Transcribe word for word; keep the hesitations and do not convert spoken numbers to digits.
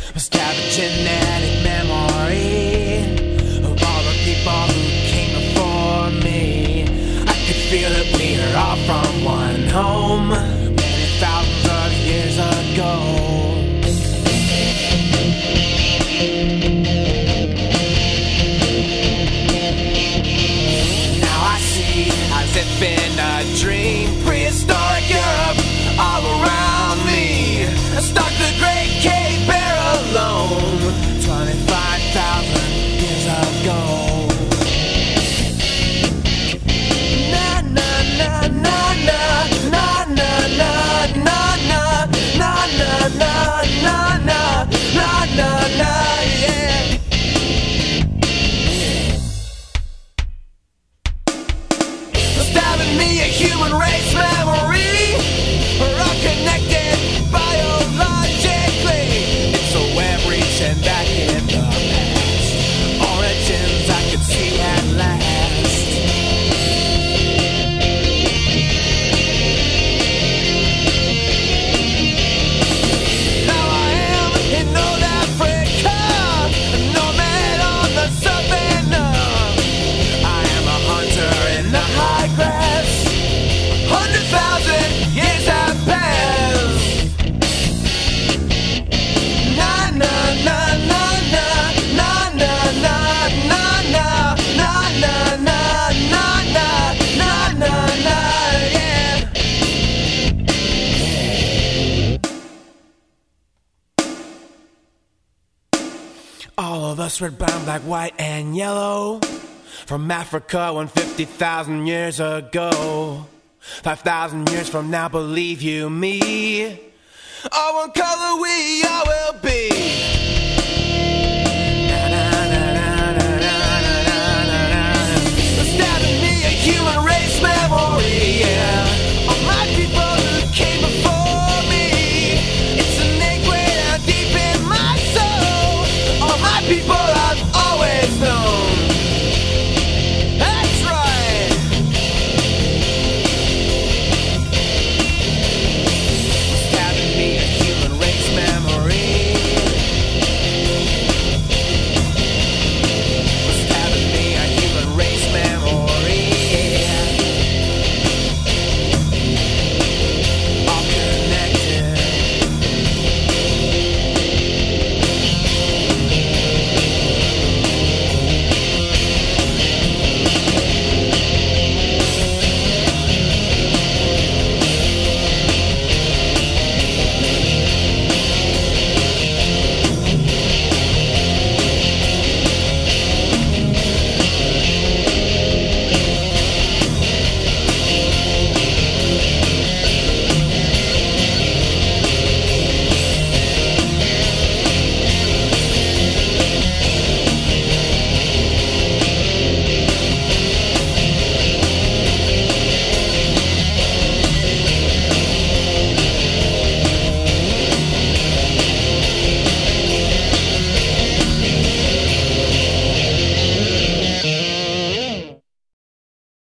Must have a genetic memory of all the people who came before me. I could feel that we are all from one home, many thousands of years ago. Now I see, as if in a dream, prehistoric Europe all around me. I stalked the Great Cape Bear alone, twenty-five thousand years ago. Na na na na na na na na na na na na na na na na na, yeah. Stabbing me a human race memory. We're all connected biologically. It's a web reaching back in the past. Origins I could see at last. Now I am in North Africa, a nomad on the savannah. I am a hunter in the high grass. Hundred thousand years have passed. Na na na na na na na na na na na na na na na na na, yeah. All of us red, brown, black, white, and yellow. From Africa one hundred fifty thousand years ago. Five thousand years from now, believe you me. All one color we